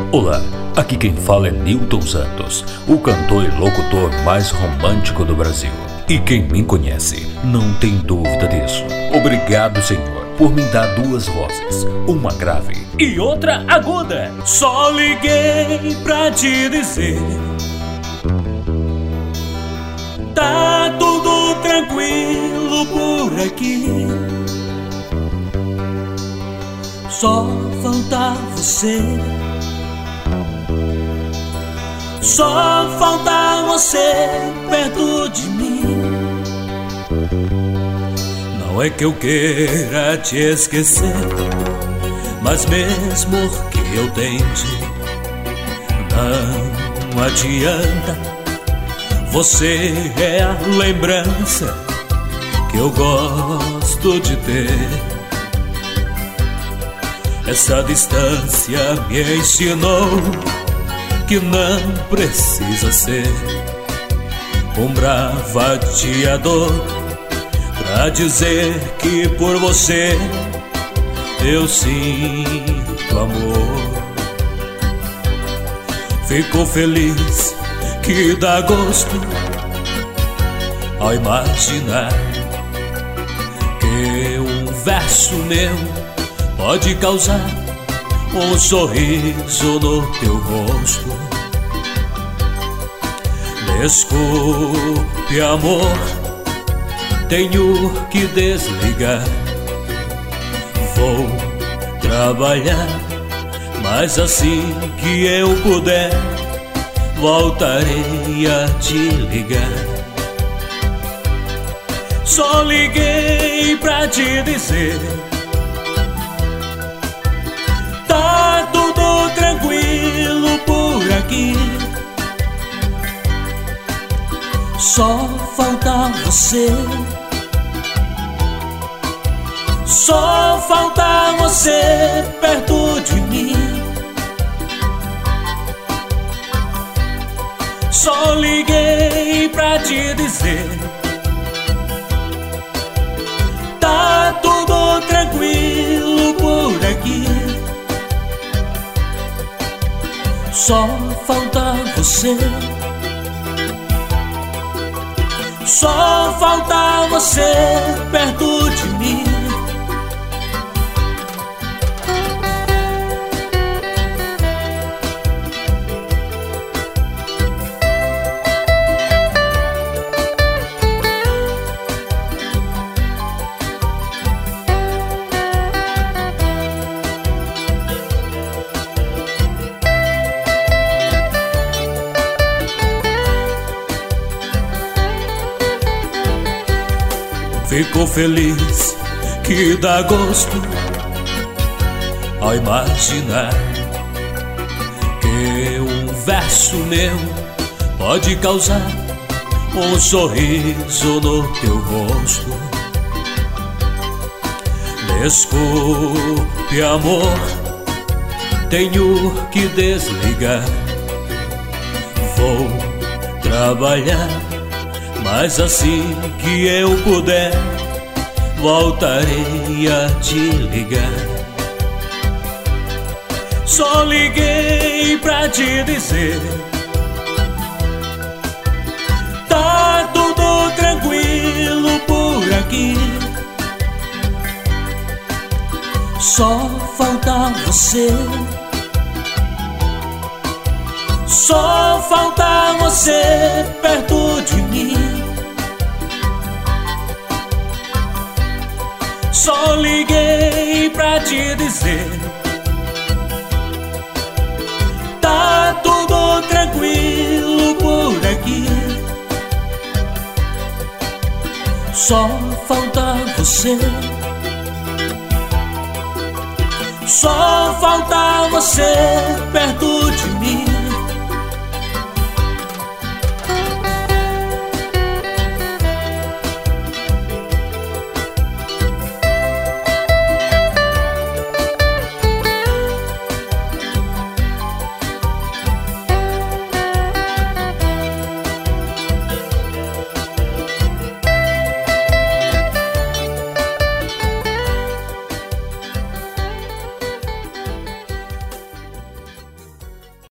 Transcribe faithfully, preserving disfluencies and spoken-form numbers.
Olá, aqui quem fala é Nilton Santos, o cantor e locutor mais romântico do Brasil. E quem me conhece não tem dúvida disso. Obrigado, Senhor, por me dar duas vozes, uma grave e outra aguda. Só liguei pra te dizer: tá tudo tranquilo por aqui. Só falta você. Só falta você perto de mim. Não é que eu queira te esquecer, mas mesmo que eu tente, não adianta. Você é a lembrança que eu gosto de ter. Essa distância me ensinou que não precisa ser um bravateador pra dizer que por você eu sinto amor. Fico feliz que dá gosto ao imaginar que um verso meu pode causar um sorriso no teu rosto. Desculpe, amor, tenho que desligar. Vou trabalhar, mas assim que eu puder, voltarei a te ligar. Só liguei pra te dizer: tá tudo tranquilo por aqui. Só falta você. Só falta você perto de mim. Só liguei pra te dizer: tá tudo tranquilo por aqui. Só falta você. Só falta você perto de mim. Fico feliz que dá gosto ao imaginar que um verso meu pode causar um sorriso no teu rosto. Desculpe, amor, tenho que desligar. Vou trabalhar, mas assim que eu puder, voltarei a te ligar. Só liguei pra te dizer: tá tudo tranquilo por aqui. Só falta você. Só falta você perto de mim. Só liguei pra te dizer: tá tudo tranquilo por aqui. Só falta você. Só falta você perto de mim.